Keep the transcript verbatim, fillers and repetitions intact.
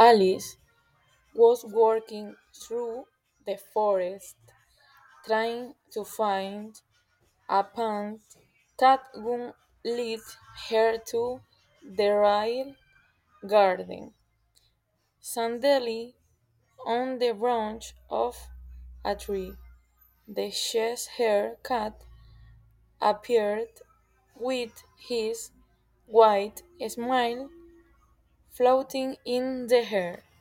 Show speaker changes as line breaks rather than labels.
Alice was walking through the forest trying to find a path that would lead her to the royal garden. Suddenly, on the branch of a tree, the Cheshire cat appeared with his white smile floating in the air.